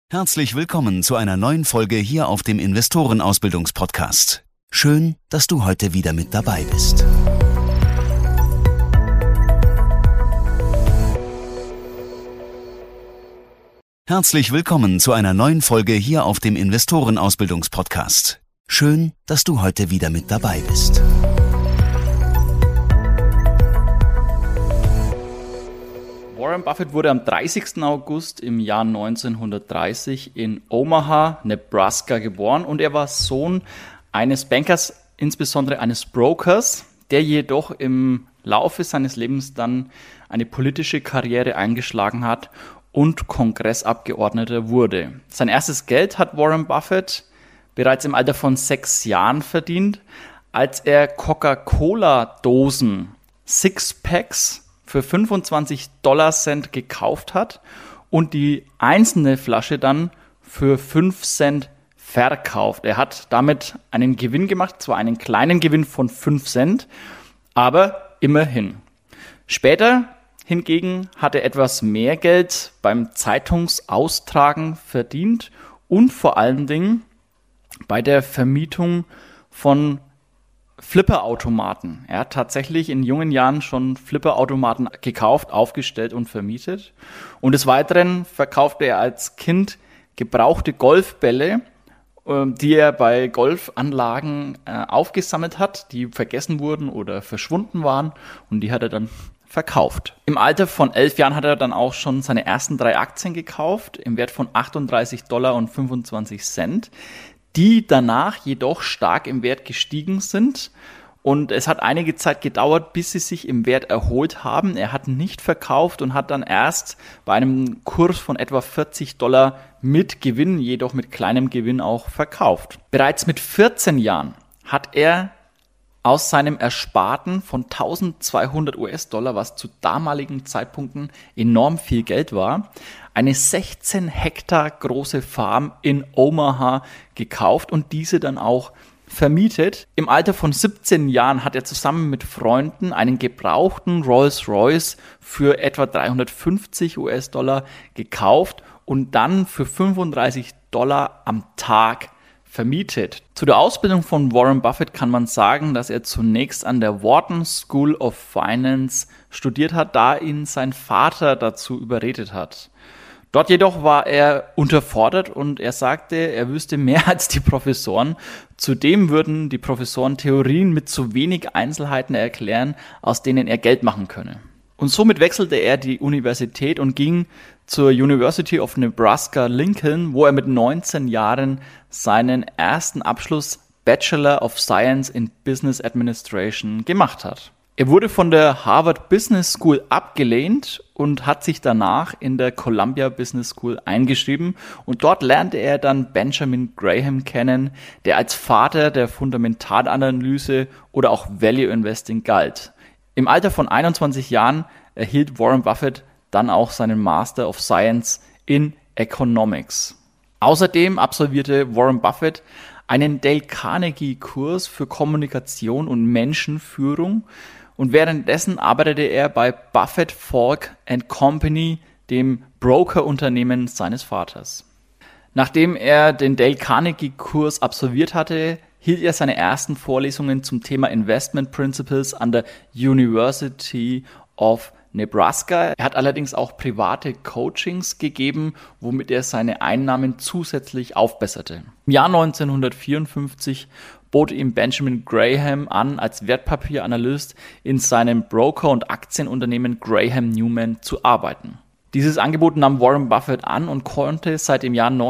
Herzlich willkommen zu einer neuen Folge hier auf dem Investorenausbildungspodcast. Schön, dass du heute wieder mit dabei bist. Herzlich willkommen zu einer neuen Folge hier auf dem Investorenausbildungspodcast. Schön, dass du heute wieder mit dabei bist. Warren Buffett wurde am 30. August im Jahr 1930 in Omaha, Nebraska geboren und er war Sohn eines Bankers, insbesondere eines Brokers, der jedoch im Laufe seines Lebens dann eine politische Karriere eingeschlagen hat und Kongressabgeordneter wurde. Sein erstes Geld hat Warren Buffett bereits im Alter von 6 Jahren verdient, als er Coca-Cola-Dosen, Sixpacks, für 25 $Cent gekauft hat und die einzelne Flasche dann für 5 Cent verkauft. Er hat damit einen Gewinn gemacht, zwar einen kleinen Gewinn von 5 Cent, aber immerhin. Später hingegen hat er etwas mehr Geld beim Zeitungsaustragen verdient und vor allen Dingen bei der Vermietung von Flipperautomaten. Er hat tatsächlich in jungen Jahren schon Flipperautomaten gekauft, aufgestellt und vermietet. Und des Weiteren verkaufte er als Kind gebrauchte Golfbälle, die er bei Golfanlagen aufgesammelt hat, die vergessen wurden oder verschwunden waren, und die hat er dann verkauft. Im Alter von 11 Jahren hat er dann auch schon seine ersten 3 Aktien gekauft, im Wert von $38,25, die danach jedoch stark im Wert gestiegen sind. Und es hat einige Zeit gedauert, bis sie sich im Wert erholt haben. Er hat nicht verkauft und hat dann erst bei einem Kurs von etwa $40 mit Gewinn, jedoch mit kleinem Gewinn auch verkauft. Bereits mit 14 Jahren hat er aus seinem Ersparten von $1.200, was zu damaligen Zeitpunkten enorm viel Geld war, eine 16 Hektar große Farm in Omaha gekauft und diese dann auch vermietet. Im Alter von 17 Jahren hat er zusammen mit Freunden einen gebrauchten Rolls-Royce für etwa $350 gekauft und dann für $35 am Tag vermietet. Zu der Ausbildung von Warren Buffett kann man sagen, dass er zunächst an der Wharton School of Finance studiert hat, da ihn sein Vater dazu überredet hat. Dort jedoch war er unterfordert und er sagte, er wüsste mehr als die Professoren. Zudem würden die Professoren Theorien mit zu wenig Einzelheiten erklären, aus denen er Geld machen könne. Und somit wechselte er die Universität und ging zur University of Nebraska-Lincoln, wo er mit 19 Jahren seinen ersten Abschluss Bachelor of Science in Business Administration gemacht hat. Er wurde von der Harvard Business School abgelehnt und hat sich danach in der Columbia Business School eingeschrieben und dort lernte er dann Benjamin Graham kennen, der als Vater der Fundamentalanalyse oder auch Value Investing galt. Im Alter von 21 Jahren erhielt Warren Buffett dann auch seinen Master of Science in Economics. Außerdem absolvierte Warren Buffett einen Dale Carnegie-Kurs für Kommunikation und Menschenführung und währenddessen arbeitete er bei Buffett Falk & Company, dem Brokerunternehmen seines Vaters. Nachdem er den Dale Carnegie-Kurs absolviert hatte, hielt er seine ersten Vorlesungen zum Thema Investment Principles an der University of Nebraska. Er hat allerdings auch private Coachings gegeben, womit er seine Einnahmen zusätzlich aufbesserte. Im Jahr 1954 bot ihm Benjamin Graham an, als Wertpapieranalyst in seinem Broker- und Aktienunternehmen Graham Newman zu arbeiten. Dieses Angebot nahm Warren Buffett an und konnte seit dem Jahr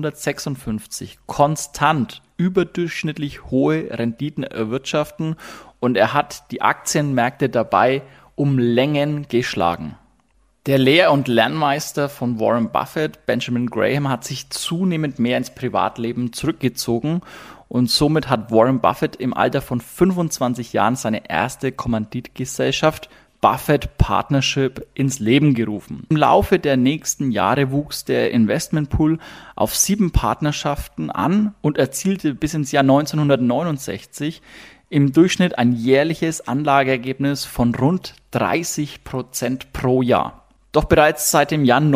1956 konstant überdurchschnittlich hohe Renditen erwirtschaften und er hat die Aktienmärkte dabei um Längen geschlagen. Der Lehr- und Lernmeister von Warren Buffett, Benjamin Graham, hat sich zunehmend mehr ins Privatleben zurückgezogen und somit hat Warren Buffett im Alter von 25 Jahren seine erste Kommanditgesellschaft Buffett Partnership ins Leben gerufen. Im Laufe der nächsten Jahre wuchs der Investmentpool auf 7 Partnerschaften an und erzielte bis ins Jahr 1969 im Durchschnitt ein jährliches Anlageergebnis von rund 30% pro Jahr. Doch bereits seit dem Jahr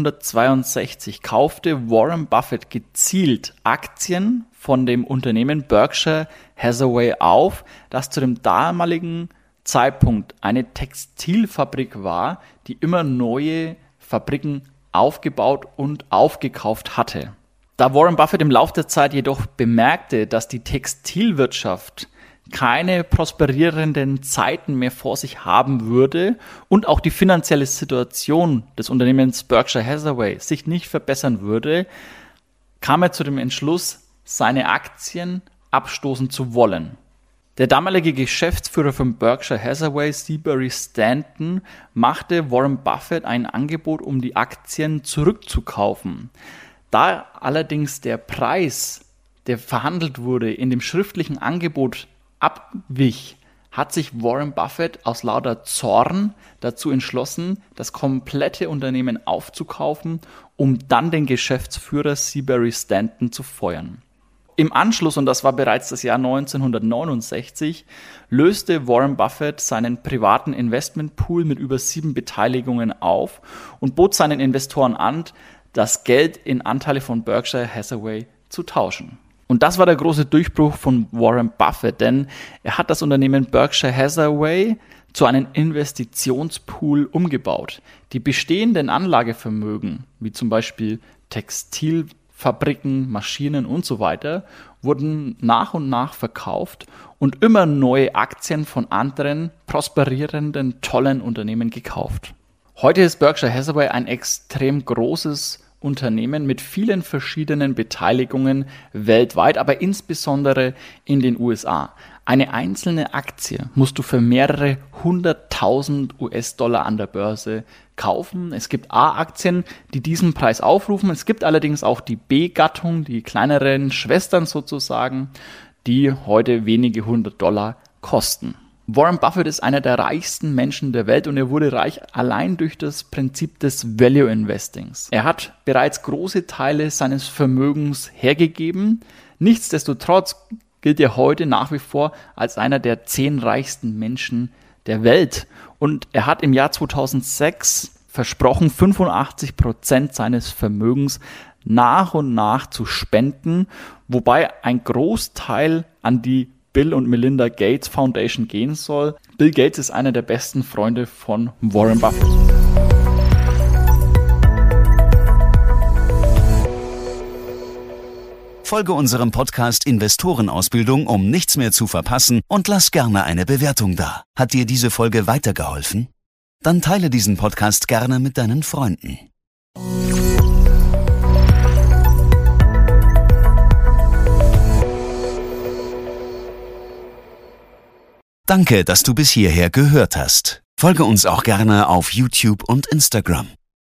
1962 kaufte Warren Buffett gezielt Aktien von dem Unternehmen Berkshire Hathaway auf, das zu dem damaligen Zeitpunkt eine Textilfabrik war, die immer neue Fabriken aufgebaut und aufgekauft hatte. Da Warren Buffett im Laufe der Zeit jedoch bemerkte, dass die Textilwirtschaft keine prosperierenden Zeiten mehr vor sich haben würde und auch die finanzielle Situation des Unternehmens Berkshire Hathaway sich nicht verbessern würde, kam er zu dem Entschluss, seine Aktien abstoßen zu wollen. Der damalige Geschäftsführer von Berkshire Hathaway, Seabury Stanton, machte Warren Buffett ein Angebot, um die Aktien zurückzukaufen. Da allerdings der Preis, der verhandelt wurde, in dem schriftlichen Angebot abwich, hat sich Warren Buffett aus lauter Zorn dazu entschlossen, das komplette Unternehmen aufzukaufen, um dann den Geschäftsführer Seabury Stanton zu feuern. Im Anschluss, und das war bereits das Jahr 1969, löste Warren Buffett seinen privaten Investmentpool mit über 7 Beteiligungen auf und bot seinen Investoren an, das Geld in Anteile von Berkshire Hathaway zu tauschen. Und das war der große Durchbruch von Warren Buffett, denn er hat das Unternehmen Berkshire Hathaway zu einem Investitionspool umgebaut. Die bestehenden Anlagevermögen, wie zum Beispiel Textilfabriken, Maschinen und so weiter, wurden nach und nach verkauft und immer neue Aktien von anderen prosperierenden, tollen Unternehmen gekauft. Heute ist Berkshire Hathaway ein extrem großes Unternehmen mit vielen verschiedenen Beteiligungen weltweit, aber insbesondere in den USA. Eine einzelne Aktie musst du für mehrere 100.000 US-Dollar an der Börse kaufen. Es gibt A-Aktien, die diesen Preis aufrufen. Es gibt allerdings auch die B-Gattung, die kleineren Schwestern sozusagen, die heute wenige 100 Dollar kosten. Warren Buffett ist einer der reichsten Menschen der Welt und er wurde reich allein durch das Prinzip des Value Investings. Er hat bereits große Teile seines Vermögens hergegeben. Nichtsdestotrotz gilt er heute nach wie vor als einer der 10 reichsten Menschen der Welt. Und er hat im Jahr 2006 versprochen, 85% seines Vermögens nach und nach zu spenden, wobei ein Großteil an die Bill und Melinda Gates Foundation gehen soll. Bill Gates ist einer der besten Freunde von Warren Buffett. Folge unserem Podcast Investorenausbildung, um nichts mehr zu verpassen, und lass gerne eine Bewertung da. Hat dir diese Folge weitergeholfen? Dann teile diesen Podcast gerne mit deinen Freunden. Danke, dass du bis hierher gehört hast. Folge uns auch gerne auf YouTube und Instagram.